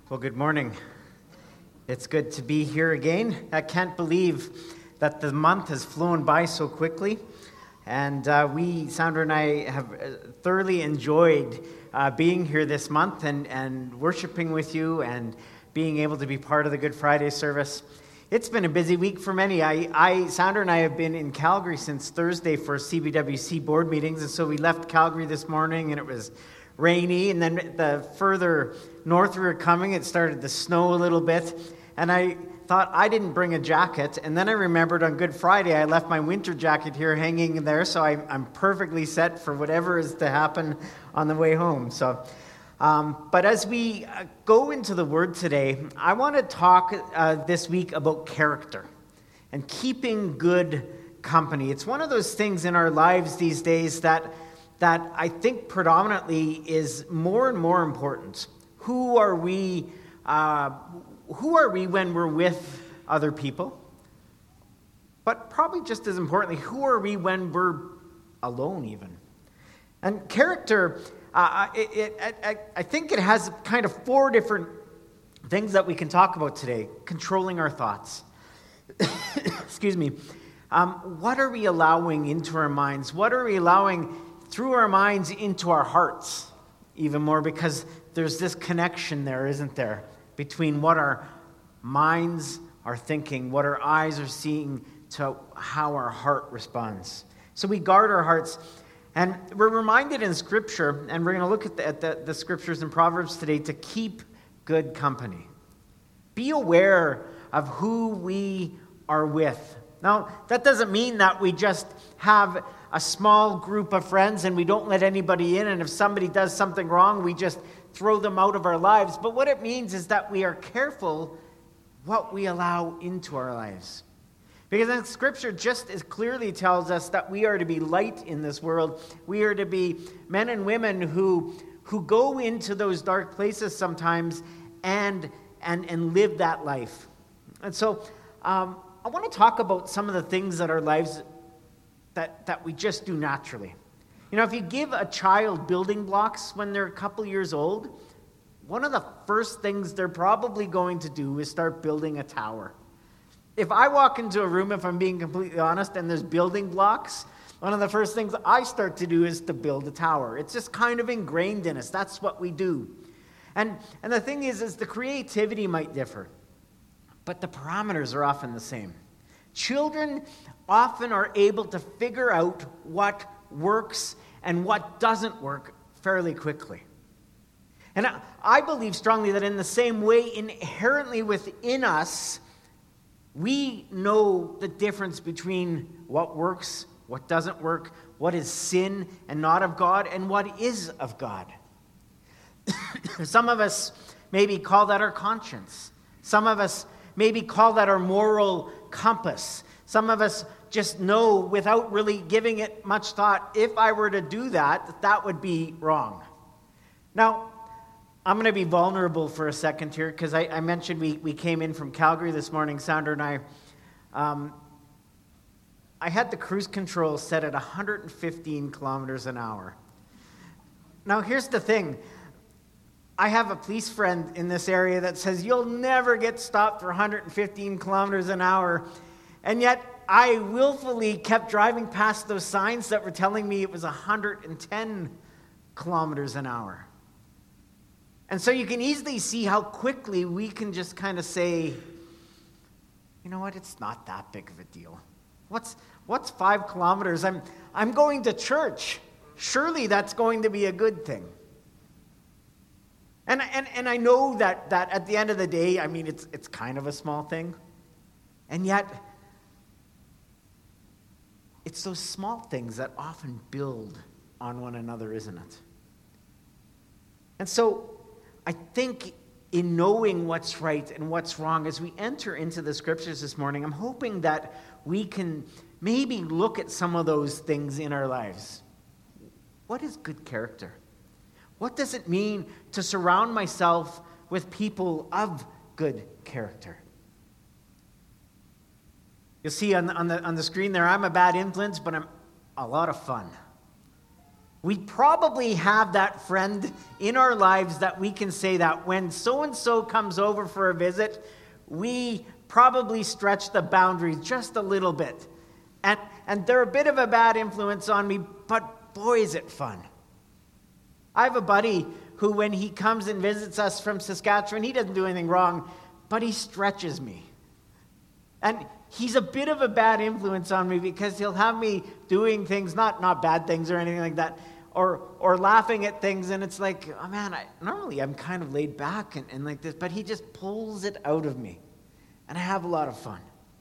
Well, good morning. It's good to be here again. I can't believe that the month has flown by so quickly. And Sandra and I, have thoroughly enjoyed being here this month and worshiping with you and being able to be part of the Good Friday service. It's been a busy week for many. Sandra and I have been in Calgary since Thursday for CBWC board meetings. And so we left Calgary this morning and it was rainy, and then the further north we were coming, it started to snow a little bit, and I thought I didn't bring a jacket, and then I remembered on Good Friday I left my winter jacket here hanging there, so I'm perfectly set for whatever is to happen on the way home. But as we go into the Word today, I want to talk this week about character and keeping good company. It's one of those things in our lives these days that I think predominantly is more and more important. Who are we when we're with other people? But probably just as importantly, who are we when we're alone even? And character, I think it has kind of four different things that we can talk about today. Controlling our thoughts. Excuse me. What are we allowing into our minds? What are we allowing through our minds into our hearts even more, because there's this connection there, isn't there, between what our minds are thinking, what our eyes are seeing, to how our heart responds. So we guard our hearts, and we're reminded in Scripture, and we're going to look at the Scriptures in Proverbs today, to keep good company. Be aware of who we are with. Now, that doesn't mean that we just have a small group of friends and we don't let anybody in, and if somebody does something wrong, we just throw them out of our lives. But what it means is that we are careful what we allow into our lives. Because in Scripture just as clearly tells us that we are to be light in this world. We are to be men and women who go into those dark places sometimes and live that life. And so I want to talk about some of the things that our lives that we just do naturally. You know, if you give a child building blocks when they're a couple years old, one of the first things they're probably going to do is start building a tower. If I walk into a room, if I'm being completely honest, and there's building blocks, one of the first things I start to do is to build a tower. It's just kind of ingrained in us. That's what we do. And the thing is the creativity might differ, but the parameters are often the same. Children often are able to figure out what works and what doesn't work fairly quickly. And I believe strongly that in the same way, inherently within us, we know the difference between what works, what doesn't work, what is sin and not of God, and what is of God. Some of us maybe call that our conscience. Some of us maybe call that our moral compass. Some of us just know without really giving it much thought, if I were to do that, that would be wrong. Now, I'm going to be vulnerable for a second here, because I mentioned we came in from Calgary this morning, Sandra and I had the cruise control set at 115 kilometers an hour. Now, here's the thing. I have a police friend in this area that says you'll never get stopped for 115 kilometers an hour. And yet I willfully kept driving past those signs that were telling me it was 110 kilometers an hour. And so you can easily see how quickly we can just kind of say, you know what, it's not that big of a deal. What's 5 kilometers? I'm going to church. Surely that's going to be a good thing. And I know that at the end of the day, I mean, it's kind of a small thing. And yet, it's those small things that often build on one another, isn't it? And so, I think in knowing what's right and what's wrong, as we enter into the Scriptures this morning, I'm hoping that we can maybe look at some of those things in our lives. What is good character? What does it mean to surround myself with people of good character? You'll see on the screen there, I'm a bad influence, but I'm a lot of fun. We probably have that friend in our lives that we can say that when so-and-so comes over for a visit, we probably stretch the boundaries just a little bit. And they're a bit of a bad influence on me, but boy, is it fun. I have a buddy who, when he comes and visits us from Saskatchewan, he doesn't do anything wrong, but he stretches me. And he's a bit of a bad influence on me because he'll have me doing things, not bad things or anything like that, or laughing at things, and it's like, oh man, normally I'm kind of laid back and like this, but he just pulls it out of me. And I have a lot of fun.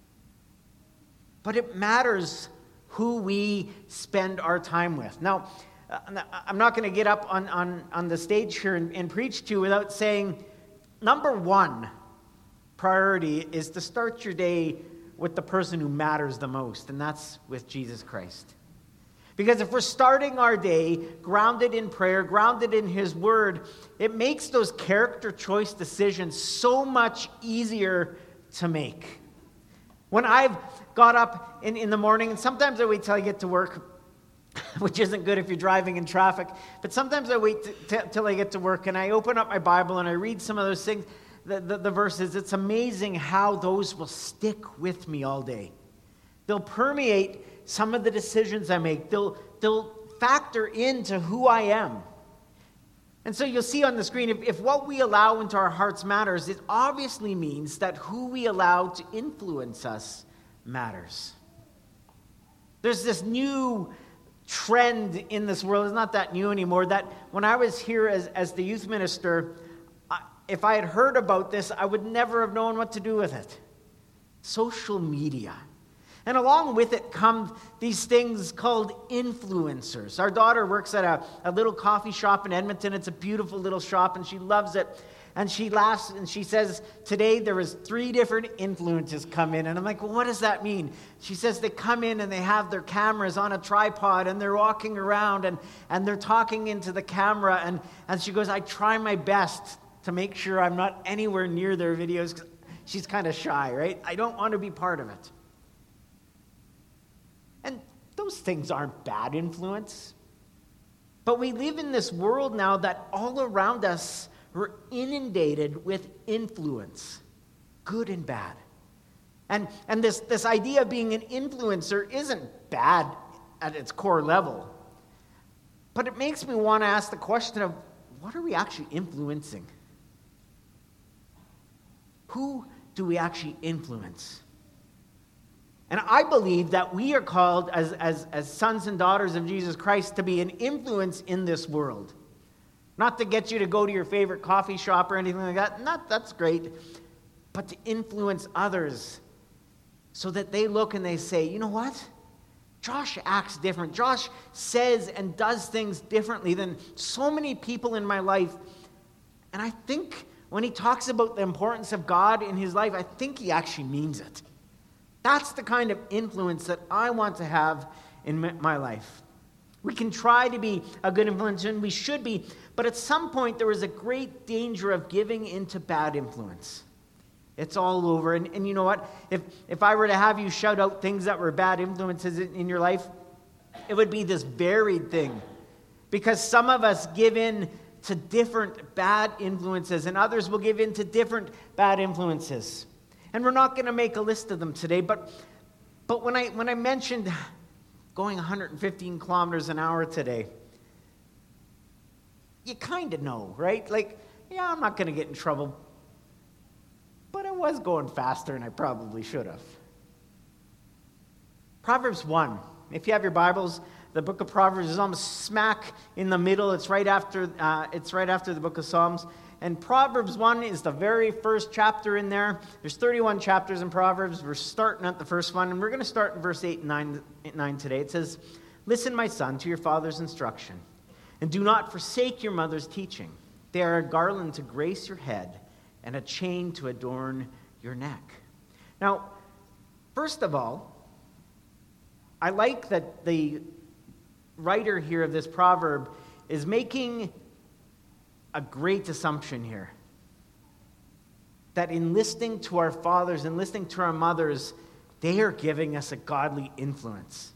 But it matters who we spend our time with. Now, I'm not going to get up on the stage here and preach to you without saying, number one priority is to start your day with the person who matters the most, and that's with Jesus Christ. Because if we're starting our day grounded in prayer, grounded in His Word, it makes those character choice decisions so much easier to make. When I've got up in the morning, and sometimes I wait till I get to work, which isn't good if you're driving in traffic, but sometimes I wait till I get to work and I open up my Bible and I read some of those things, the verses. It's amazing how those will stick with me all day. They'll permeate some of the decisions I make. They'll factor into who I am. And so you'll see on the screen, if what we allow into our hearts matters, it obviously means that who we allow to influence us matters. There's this new trend in this world. It's not that new anymore, that when I was here as the youth minister, if I had heard about this, I would never have known what to do with it. Social media. And along with it come these things called influencers. Our daughter works at a little coffee shop in Edmonton. It's a beautiful little shop, and she loves it. And she laughs, and she says, today there was 3 different influences come in. And I'm like, well, what does that mean? She says they come in, and they have their cameras on a tripod, and they're walking around, and they're talking into the camera. And she goes, I try my best to make sure I'm not anywhere near their videos, 'cause she's kind of shy, right? I don't want to be part of it. And those things aren't bad influence. But we live in this world now that all around us we're inundated with influence, good and bad. And this idea of being an influencer isn't bad at its core level. But it makes me want to ask the question of, what are we actually influencing? Who do we actually influence? And I believe that we are called as sons and daughters of Jesus Christ to be an influence in this world. Not to get you to go to your favorite coffee shop or anything like that. That's great. But to influence others so that they look and they say, you know what? Josh acts different. Josh says and does things differently than so many people in my life. And I think when he talks about the importance of God in his life, I think he actually means it. That's the kind of influence that I want to have in my life. We can try to be a good influence, and we should be, but at some point there is a great danger of giving into bad influence. It's all over. And you know what? If I were to have you shout out things that were bad influences in your life, it would be this varied thing. Because some of us give in to different bad influences, and others will give in to different bad influences. And we're not going to make a list of them today, but when I mentioned going 115 kilometers an hour today, you kind of know, right? Like, yeah, I'm not going to get in trouble, but I was going faster than I probably should have. Proverbs 1. If you have your Bibles, the book of Proverbs is almost smack in the middle. It's right after the book of Psalms. And Proverbs 1 is the very first chapter in there. There's 31 chapters in Proverbs. We're starting at the first one, and we're going to start in verse 8 and 9 today. It says, "Listen, my son, to your father's instruction, and do not forsake your mother's teaching. They are a garland to grace your head and a chain to adorn your neck." Now, first of all, I like that the writer here of this proverb is making a great assumption here. That in listening to our fathers and listening to our mothers, they are giving us a godly influence.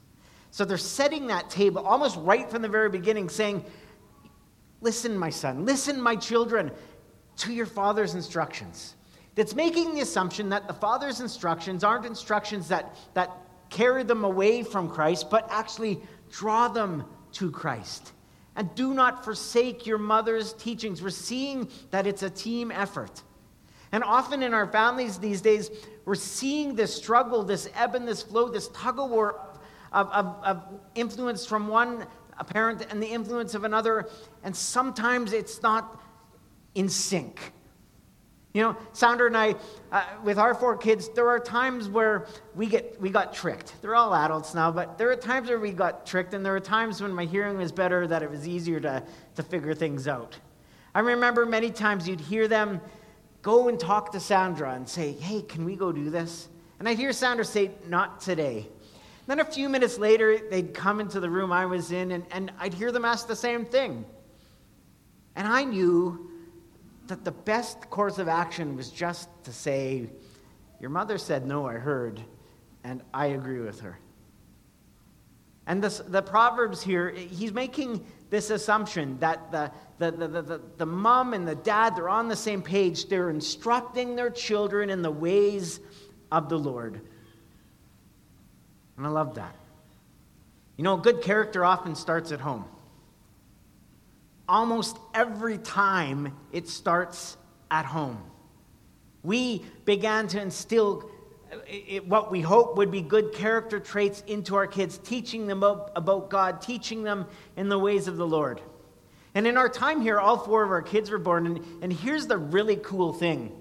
So they're setting that table almost right from the very beginning, saying, listen, my son, listen, my children, to your father's instructions. That's making the assumption that the father's instructions aren't instructions that carry them away from Christ, but actually draw them to Christ. And do not forsake your mother's teachings. We're seeing that it's a team effort. And often in our families these days, we're seeing this struggle, this ebb and this flow, this tug-of-war of influence from one parent and the influence of another. And sometimes it's not in sync. You know, Sandra and I, with our 4 kids, there are times where we got tricked. They're all adults now, but there are times where we got tricked, and there are times when my hearing was better that it was easier to figure things out. I remember many times you'd hear them go and talk to Sandra and say, hey, can we go do this? And I'd hear Sandra say, not today. Then a few minutes later, they'd come into the room I was in, and I'd hear them ask the same thing. And I knew that the best course of action was just to say, your mother said no, I heard, and I agree with her. And the Proverbs here, he's making this assumption that the mom and the dad, they're on the same page. They're instructing their children in the ways of the Lord. And I love that. You know, good character often starts at home. Almost every time it starts at home. We began to instill what we hope would be good character traits into our kids, teaching them about God, teaching them in the ways of the Lord. And in our time here, all 4 of our kids were born, and here's the really cool thing.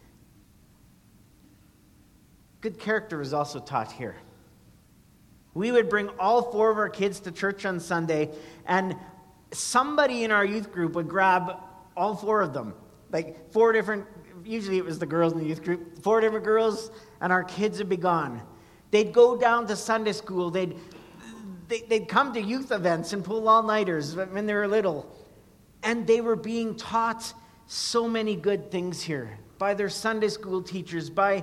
Good character is also taught here. We would bring all 4 of our kids to church on Sunday, and somebody in our youth group would grab all 4 of them. Like 4 different, usually it was the girls in the youth group, 4 different girls, and our kids would be gone. They'd go down to Sunday school. They'd come to youth events and pull all-nighters when they were little. And they were being taught so many good things here by their Sunday school teachers, by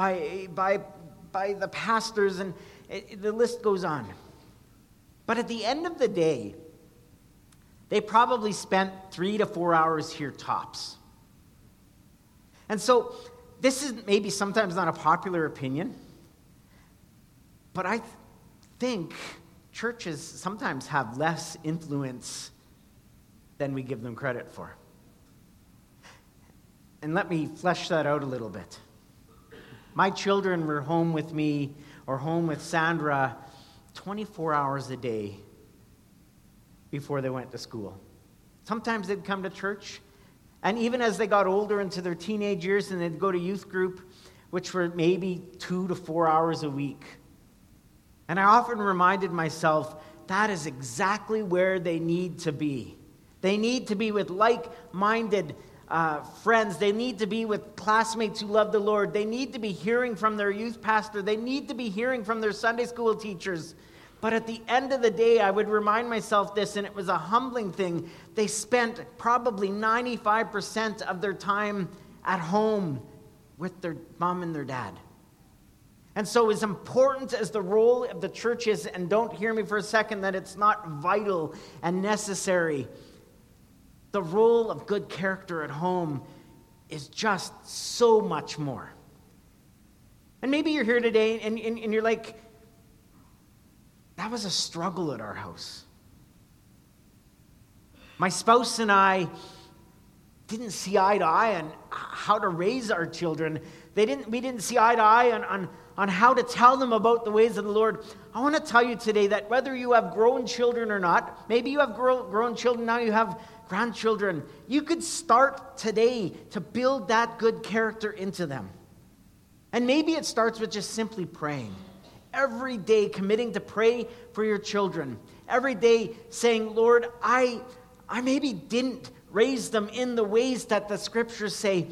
the pastors, and the list goes on. But at the end of the day, they probably spent 3 to 4 hours here tops. And so this is maybe sometimes not a popular opinion, but I think churches sometimes have less influence than we give them credit for. And let me flesh that out a little bit. My children were home with me or home with Sandra 24 hours a day before they went to school. Sometimes they'd come to church, and even as they got older into their teenage years, and they'd go to youth group, which were maybe 2 to 4 hours a week. And I often reminded myself, that is exactly where they need to be. They need to be with like-minded friends. They need to be with classmates who love the Lord. They need to be hearing from their youth pastor. They need to be hearing from their Sunday school teachers. But at the end of the day, I would remind myself this, and it was a humbling thing. They spent probably 95% of their time at home with their mom and their dad. And so as important as the role of the church is, and don't hear me for a second that it's not vital and necessary, the role of good character at home is just so much more. And maybe you're here today and you're like, that was a struggle at our house. My spouse and I didn't see eye to eye on how to raise our children. We didn't see eye to eye on how to tell them about the ways of the Lord. I want to tell you today that whether you have grown children or not, maybe you have grown children, now you have grandchildren, you could start today to build that good character into them. And maybe it starts with just simply praying. Every day committing to pray for your children. Every day saying, Lord, I maybe didn't raise them in the ways that the scriptures say,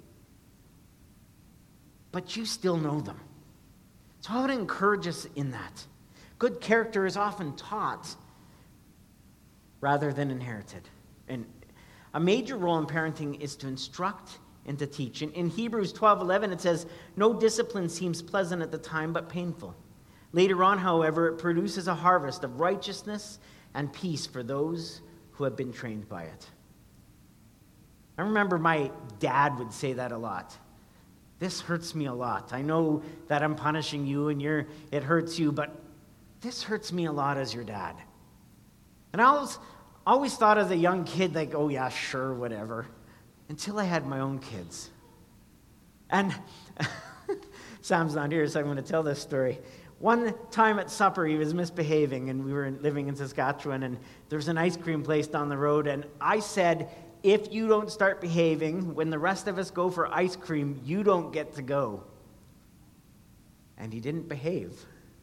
but you still know them. So I would encourage us in that. Good character is often taught rather than inherited. And a major role in parenting is to instruct and to teach. In Hebrews 12:11 it says, no discipline seems pleasant at the time, but painful. Later on, however, it produces a harvest of righteousness and peace for those who have been trained by it. I remember my dad would say that a lot. This hurts me a lot. I know that I'm punishing you and it hurts you, but this hurts me a lot as your dad. And I always thought as a young kid, like, oh yeah, sure, whatever. Until I had my own kids. And Sam's not here, so I'm going to tell this story. One time at supper, he was misbehaving, and we were living in Saskatchewan, and there's an ice cream place down the road, and I said, if you don't start behaving, when the rest of us go for ice cream, you don't get to go. And he didn't behave.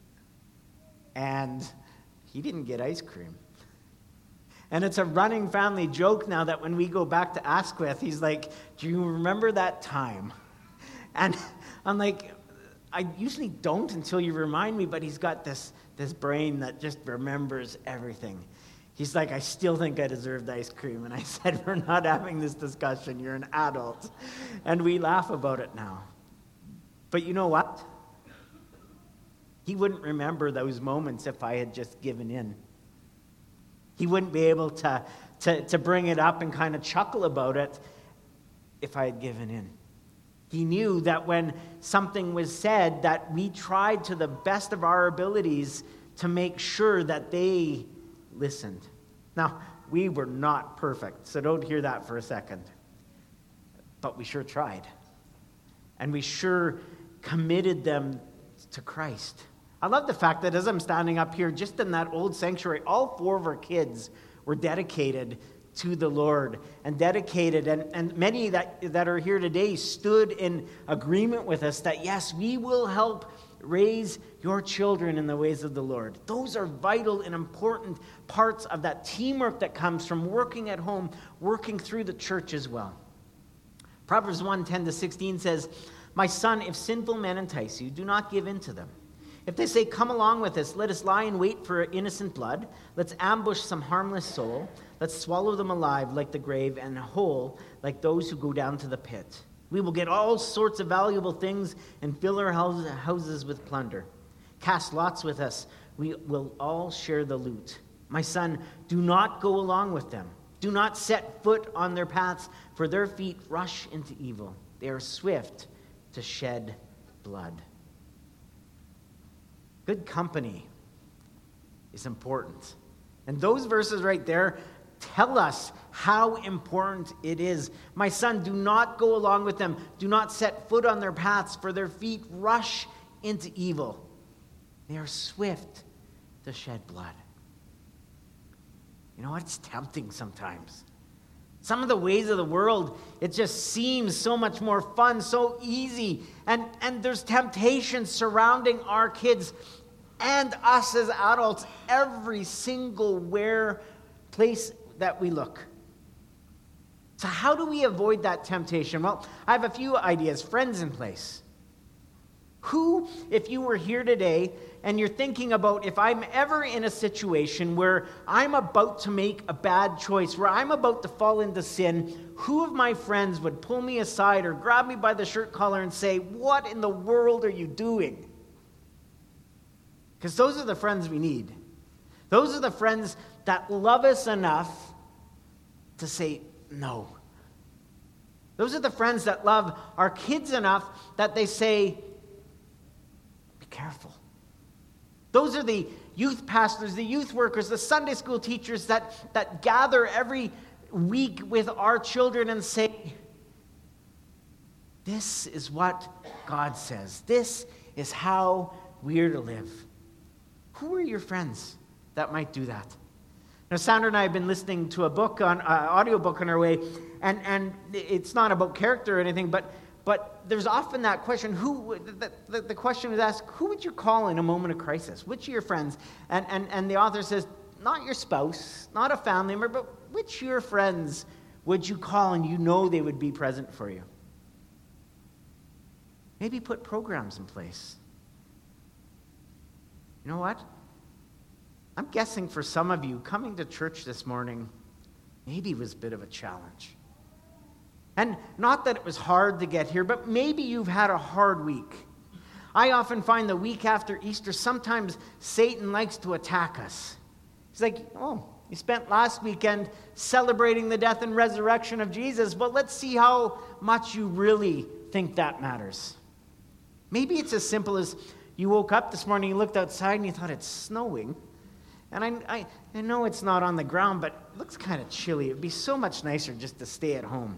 And he didn't get ice cream. And it's a running family joke now that when we go back to Asquith, he's like, do you remember that time? And I'm like, I usually don't until you remind me, but he's got this brain that just remembers everything. He's like, I still think I deserved ice cream. And I said, we're not having this discussion. You're an adult. And we laugh about it now. But you know what? He wouldn't remember those moments if I had just given in. He wouldn't be able to bring it up and kind of chuckle about it if I had given in. He knew that when something was said, that we tried to the best of our abilities to make sure that they listened. Now, we were not perfect, so don't hear that for a second. But we sure tried. And we sure committed them to Christ. I love the fact that as I'm standing up here, just in that old sanctuary, all 4 of our kids were dedicated to the Lord and dedicated, and many that are here today stood in agreement with us that, yes, we will help raise your children in the ways of the Lord. Those are vital and important parts of that teamwork that comes from working at home, working through the church as well. Proverbs 1:10-16 says, my son, if sinful men entice you, do not give in to them. If they say, come along with us, let us lie in wait for innocent blood. Let's ambush some harmless soul. Let's swallow them alive like the grave and whole like those who go down to the pit. We will get all sorts of valuable things and fill our houses with plunder. Cast lots with us. We will all share the loot. My son, do not go along with them. Do not set foot on their paths, for their feet rush into evil. They are swift to shed blood. Good company is important. And those verses right there tell us how important it is. My son, do not go along with them. Do not set foot on their paths, for their feet rush into evil. They are swift to shed blood. You know what? It's tempting sometimes. Some of the ways of the world, it just seems so much more fun, so easy. And there's temptation surrounding our kids and us as adults every single place that we look. So how do we avoid that temptation? Well, I have a few ideas. Friends in place. Who, if you were here today and you're thinking about, if I'm ever in a situation where I'm about to make a bad choice, where I'm about to fall into sin, who of my friends would pull me aside or grab me by the shirt collar and say, what in the world are you doing? Because those are the friends we need. Those are the friends that love us enough to say no. Those are the friends that love our kids enough that they say, be careful. Those are the youth pastors, the youth workers, the Sunday school teachers that gather every week with our children and say, this is what God says. This is how we're to live. Who are your friends that might do that? Now, Sandra and I have been listening to a book, audiobook on our way, and it's not about character or anything, but there's often that question, the question was asked, who would you call in a moment of crisis? Which of your friends? And the author says, not your spouse, not a family member, but which of your friends would you call and you know they would be present for you? Maybe put programs in place. You know what? I'm guessing for some of you, coming to church this morning maybe was a bit of a challenge. And not that it was hard to get here, but maybe you've had a hard week. I often find the week after Easter, sometimes Satan likes to attack us. He's like, oh, you spent last weekend celebrating the death and resurrection of Jesus, but let's see how much you really think that matters. Maybe it's as simple as you woke up this morning, you looked outside, and you thought it's snowing. And I know it's not on the ground, but it looks kind of chilly. It would be so much nicer just to stay at home.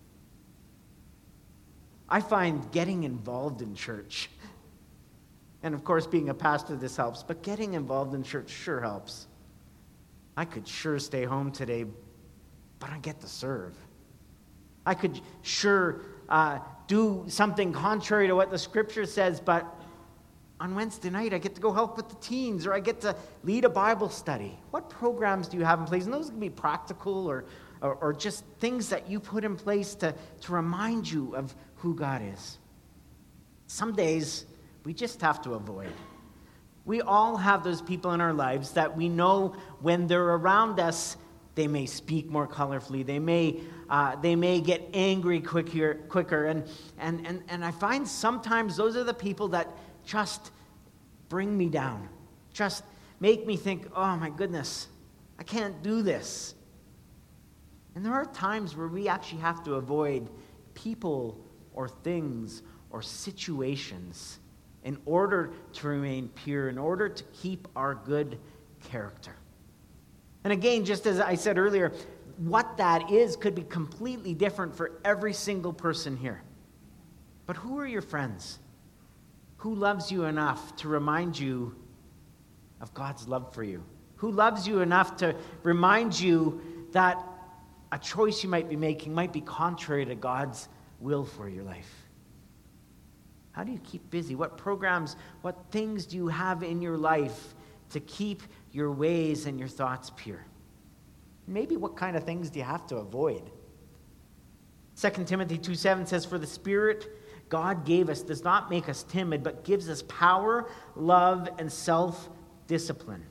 I find getting involved in church, and of course being a pastor, this helps, but getting involved in church sure helps. I could sure stay home today, but I get to serve. I could sure do something contrary to what the scripture says, but on Wednesday night I get to go help with the teens, or I get to lead a Bible study. What programs do you have in place? And those can be practical or just things that you put in place to remind you of who God is. Some days we just have to avoid. We all have those people in our lives that we know when they're around us, they may speak more colorfully. They may get angry quicker. And I find sometimes those are the people that just bring me down. Just make me think, oh my goodness, I can't do this. And there are times where we actually have to avoid people or things or situations in order to remain pure, in order to keep our good character. And again, just as I said earlier, what that is could be completely different for every single person here. But who are your friends? Who loves you enough to remind you of God's love for you? Who loves you enough to remind you that a choice you might be making might be contrary to God's will for your life? How do you keep busy? What programs, what things do you have in your life to keep your ways and your thoughts pure? Maybe what kind of things do you have to avoid? 2 Timothy 2:7 says, "For the Spirit God gave us does not make us timid, but gives us power, love, and self-discipline."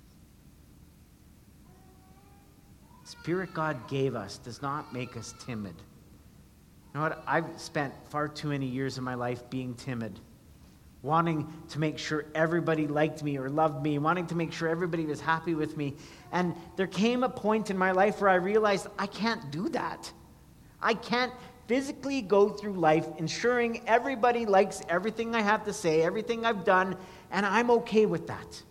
The Spirit God gave us does not make us timid. You know what? I've spent far too many years of my life being timid, wanting to make sure everybody liked me or loved me, wanting to make sure everybody was happy with me. And there came a point in my life where I realized I can't do that. I can't physically go through life ensuring everybody likes everything I have to say, everything I've done, and I'm okay with that.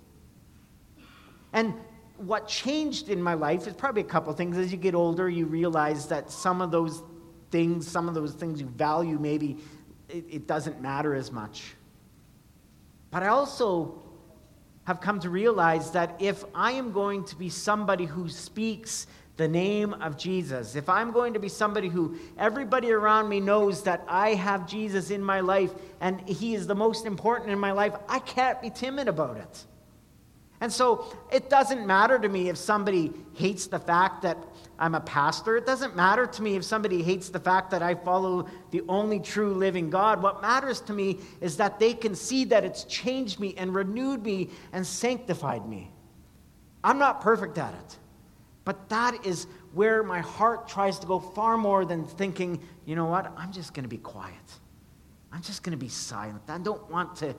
And what changed in my life is probably a couple things. As you get older, you realize that some of those things you value, maybe it doesn't matter as much. But I also have come to realize that if I am going to be somebody who speaks the name of Jesus, if I'm going to be somebody who everybody around me knows that I have Jesus in my life and he is the most important in my life, I can't be timid about it. And so it doesn't matter to me if somebody hates the fact that I'm a pastor. It doesn't matter to me if somebody hates the fact that I follow the only true living God. What matters to me is that they can see that it's changed me and renewed me and sanctified me. I'm not perfect at it. But that is where my heart tries to go far more than thinking, you know what, I'm just going to be quiet. I'm just going to be silent. I don't want to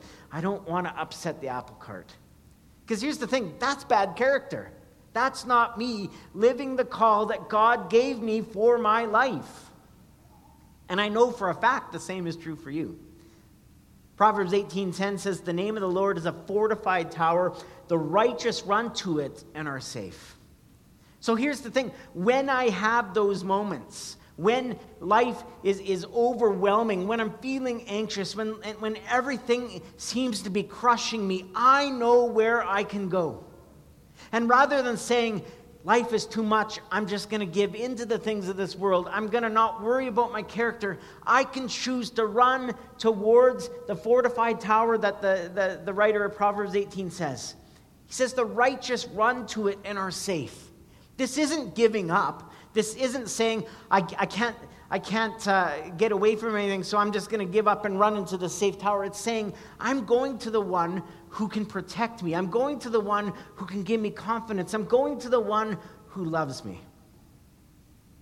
upset the apple cart. Because here's the thing, that's bad character. That's not me living the call that God gave me for my life. And I know for a fact the same is true for you. Proverbs 18:10 says, "The name of the Lord is a fortified tower. The righteous run to it and are safe." So here's the thing. When I have those moments, when life is overwhelming, when I'm feeling anxious, when everything seems to be crushing me, I know where I can go. And rather than saying, life is too much, I'm just going to give into the things of this world, I'm going to not worry about my character, I can choose to run towards the fortified tower that the writer of Proverbs 18 says. He says, the righteous run to it and are safe. This isn't giving up. This isn't saying, I can't get away from anything, so I'm just going to give up and run into the safe tower. It's saying, I'm going to the one who can protect me. I'm going to the one who can give me confidence. I'm going to the one who loves me.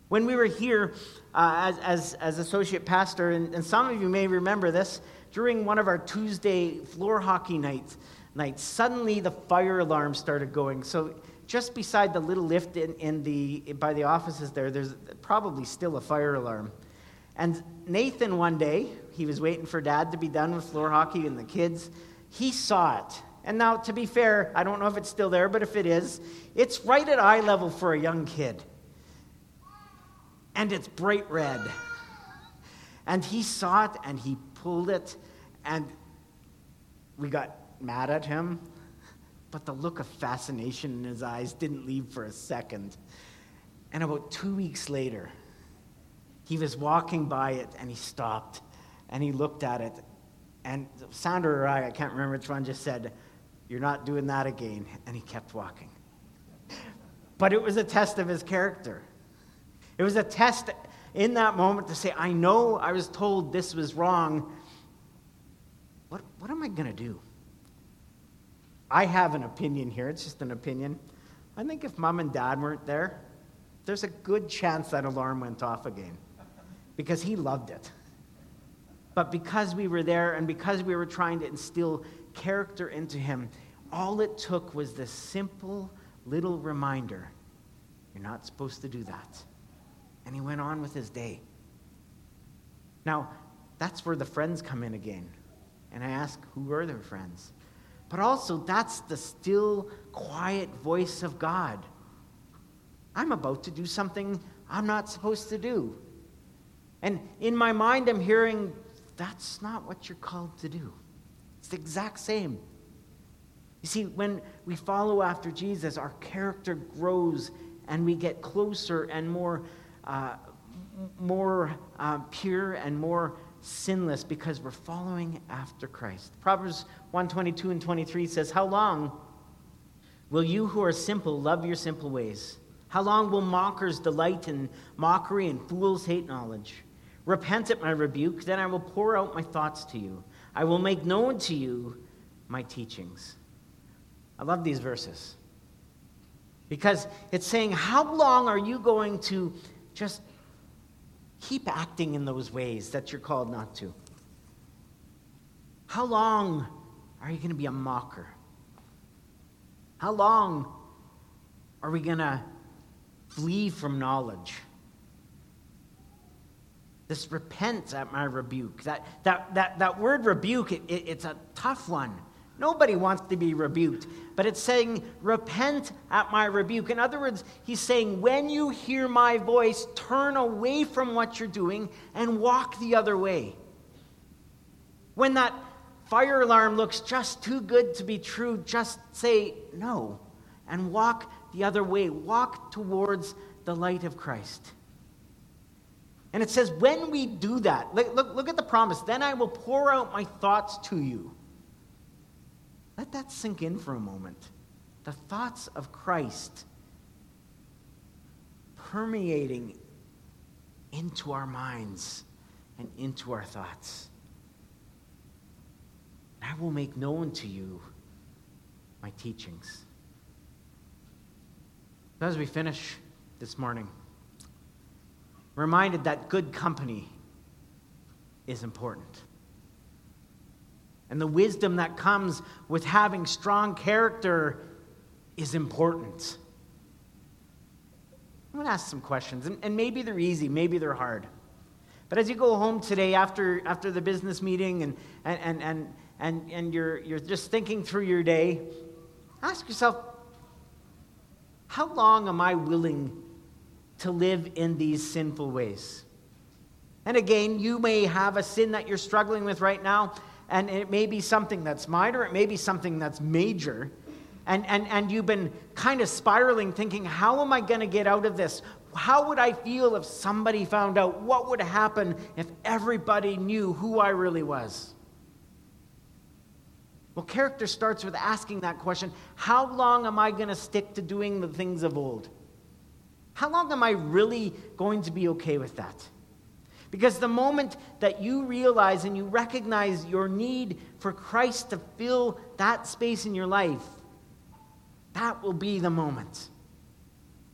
When we were here as associate pastor, and some of you may remember this, during one of our Tuesday floor hockey nights, suddenly the fire alarm started going. So just beside the little lift by the offices there's probably still a fire alarm. And Nathan one day, he was waiting for Dad to be done with floor hockey and the kids. He saw it. And now, to be fair, I don't know if it's still there, but if it is, it's right at eye level for a young kid. And it's bright red. And he saw it, and he pulled it, and we got mad at him. But the look of fascination in his eyes didn't leave for a second. And about 2 weeks later, he was walking by it, and he stopped, and he looked at it. And Sandra or I can't remember which one, just said, "You're not doing that again." And he kept walking. But it was a test of his character. It was a test in that moment to say, I know I was told this was wrong. What am I going to do? I have an opinion here. It's just an opinion. I think if Mom and Dad weren't there, there's a good chance that alarm went off again. Because he loved it. But because we were there and because we were trying to instill character into him, all it took was this simple little reminder. You're not supposed to do that. And he went on with his day. Now, that's where the friends come in again. And I ask, who are their friends? But also, that's the still, quiet voice of God. I'm about to do something I'm not supposed to do. And in my mind, I'm hearing, that's not what you're called to do. It's the exact same. You see, when we follow after Jesus, our character grows and we get closer and more pure and more sinless because we're following after Christ. Proverbs 1:22 and 23 says, "How long will you who are simple love your simple ways? How long will mockers delight in mockery and fools hate knowledge? Repent at my rebuke, then I will pour out my thoughts to you. I will make known to you my teachings." I love these verses because it's saying, how long are you going to just keep acting in those ways that you're called not to? How long are you going to be a mocker? How long are we going to flee from knowledge? This repent at my rebuke. That word rebuke, it's a tough one. Nobody wants to be rebuked. But it's saying, repent at my rebuke. In other words, he's saying, when you hear my voice, turn away from what you're doing and walk the other way. When that fire alarm looks just too good to be true, just say no and walk the other way. Walk towards the light of Christ. And it says, when we do that, look at the promise, then I will pour out my thoughts to you. Let that sink in for a moment. The thoughts of Christ permeating into our minds and into our thoughts. I will make known to you my teachings. As we finish this morning, reminded that good company is important. And the wisdom that comes with having strong character is important. I'm going to ask some questions, and maybe they're easy, maybe they're hard. But as you go home today after the business meeting and you're just thinking through your day, ask yourself, how long am I willing to live in these sinful ways? And again, you may have a sin that you're struggling with right now, and it may be something that's minor, it may be something that's major, and you've been kind of spiraling, thinking, how am I going to get out of this? How would I feel if somebody found out? What would happen if everybody knew who I really was? Well, character starts with asking that question, how long am I going to stick to doing the things of old? How long am I really going to be okay with that? Because the moment that you realize and you recognize your need for Christ to fill that space in your life, that will be the moment.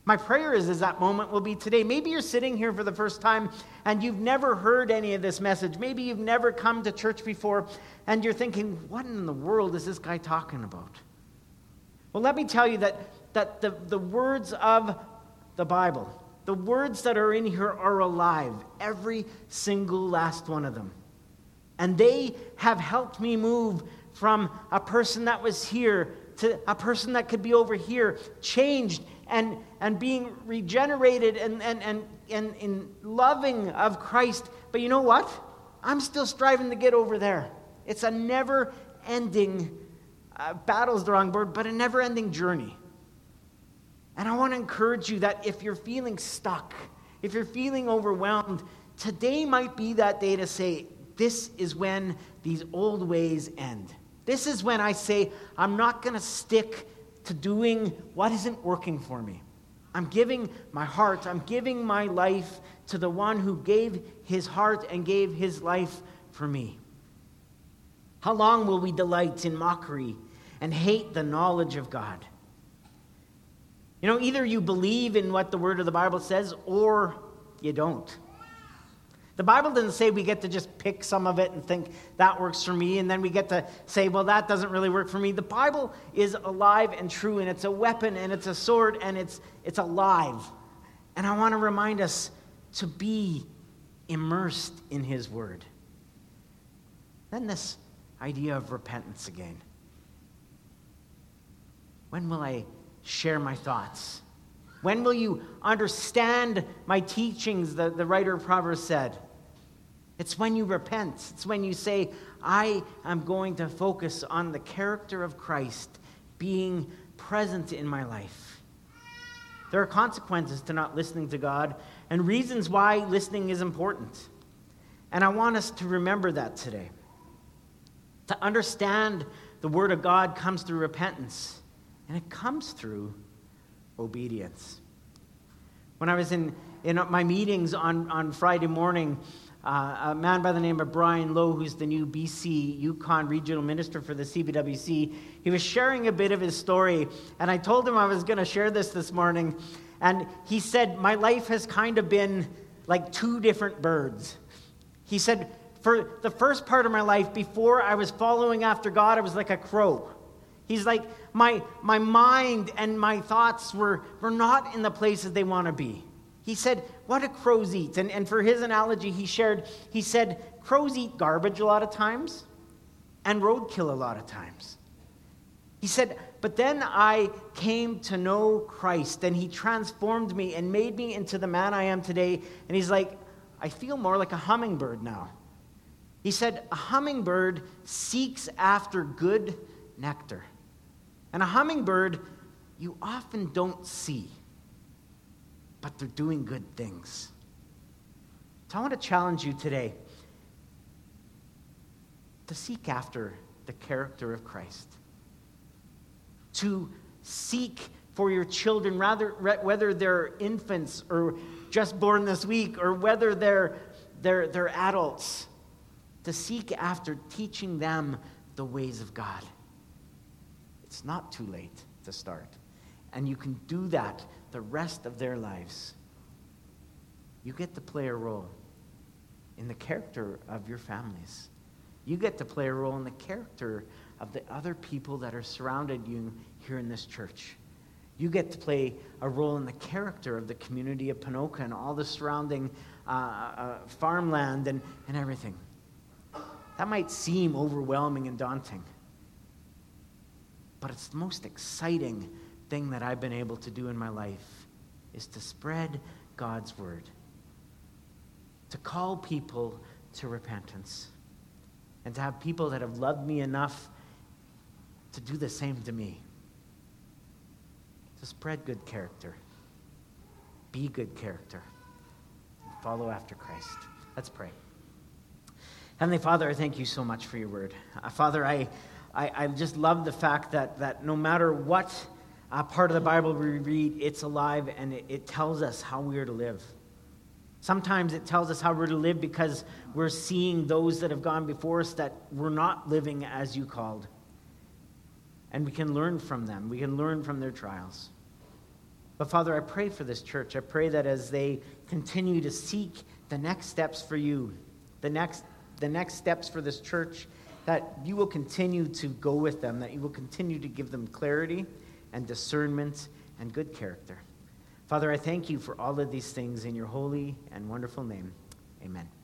My prayer is that moment will be today. Maybe you're sitting here for the first time and you've never heard any of this message. Maybe you've never come to church before and you're thinking, what in the world is this guy talking about? Well, let me tell you that the words of the Bible, the words that are in here are alive, every single last one of them. And they have helped me move from a person that was here to a person that could be over here, changed and being regenerated and in loving of Christ. But you know what? I'm still striving to get over there. It's a never-ending, battle's the wrong word, but a never-ending journey. And I want to encourage you that if you're feeling stuck, if you're feeling overwhelmed, today might be that day to say, this is when these old ways end. This is when I say, I'm not going to stick to doing what isn't working for me. I'm giving my heart, I'm giving my life to the one who gave his heart and gave his life for me. How long will we delight in mockery and hate the knowledge of God? You know, either you believe in what the word of the Bible says or you don't. The Bible doesn't say we get to just pick some of it and think that works for me, and then we get to say, well, that doesn't really work for me. The Bible is alive and true, and it's a weapon, and it's a sword, and it's alive. And I want to remind us to be immersed in his word. Then this idea of repentance again. When will I share my thoughts? When will you understand my teachings, the writer of Proverbs said? It's when you repent. It's when you say, I am going to focus on the character of Christ being present in my life. There are consequences to not listening to God and reasons why listening is important. And I want us to remember that today. To understand the word of God comes through repentance, and it comes through obedience. When I was in my meetings on Friday morning, a man by the name of Brian Lowe, who's the new BC Yukon regional minister for the CBWC, he was sharing a bit of his story, and I told him I was going to share this morning, and he said, my life has kind of been like two different birds. He said, for the first part of my life, before I was following after God, I was like a crow. He's like, my mind and my thoughts were not in the places they want to be. He said, what do crows eat? And for his analogy, he said, crows eat garbage a lot of times and roadkill a lot of times. He said, but then I came to know Christ, and he transformed me and made me into the man I am today. And he's like, I feel more like a hummingbird now. He said, a hummingbird seeks after good nectar. And a hummingbird you often don't see, but they're doing good things. So I want to challenge you today to seek after the character of Christ. To seek for your children, whether they're infants or just born this week, or whether they're adults, to seek after teaching them the ways of God. It's not too late to start. And you can do that the rest of their lives. You get to play a role in the character of your families. You get to play a role in the character of the other people that are surrounded you here in this church. You get to play a role in the character of the community of Ponoka and all the surrounding farmland and everything. That might seem overwhelming and daunting, but it's the most exciting thing that I've been able to do in my life, is to spread God's word, to call people to repentance, and to have people that have loved me enough to do the same to me. To spread good character, be good character, and follow after Christ. Let's pray. Heavenly Father, I thank you so much for your word. Father, I just love the fact that no matter what part of the Bible we read, it's alive and it tells us how we are to live. Sometimes it tells us how we're to live because we're seeing those that have gone before us that were not living as you called. And we can learn from them. We can learn from their trials. But Father, I pray for this church. I pray that as they continue to seek the next steps for you, the next steps for this church, that you will continue to go with them, that you will continue to give them clarity and discernment and good character. Father, I thank you for all of these things in your holy and wonderful name. Amen.